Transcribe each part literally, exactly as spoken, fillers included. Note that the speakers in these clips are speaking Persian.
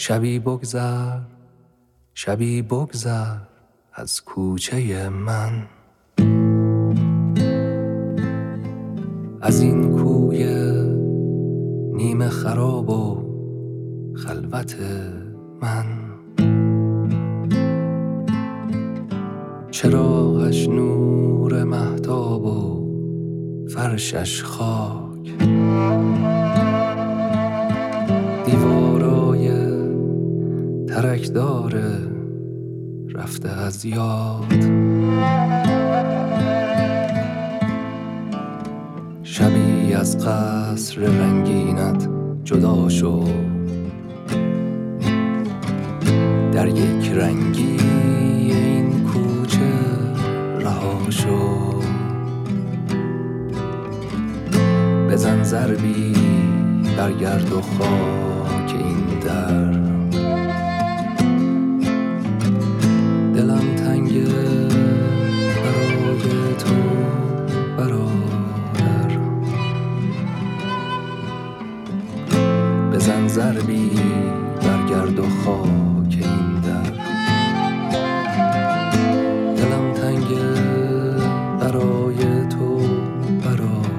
شبی بگذر شبی بگذر از کوچه من، از این کوی نیمه خراب و خلوت من. چراغش نور مهتاب و فرشش خاک، دیوارای ترکدار رفته از یاد. شبی از قصر رنگینت جدا شد، در یک رنگی این کوچه رها شد. بزن ضربی بر گرد و خاک این در، دلم تنگه برای تو برادر. بزن ضربی بر گرد و خاک این در، دلم تنگه برای تو برادر.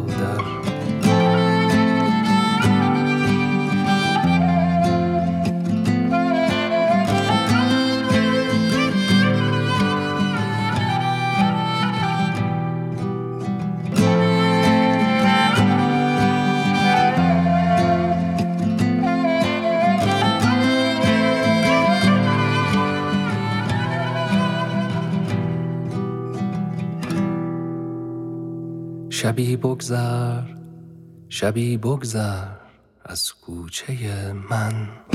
شبی بگذر شبی بگذر از کوچه من،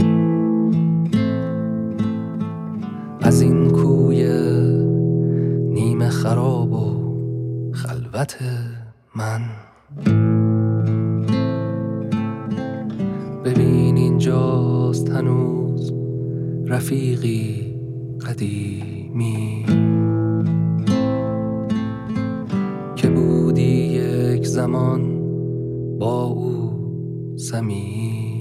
از این کوی نیمه خراب و خلوت من. ببین اینجاست هنوز رفیقی قدیمی که بودی یک زمان با او صمیمی.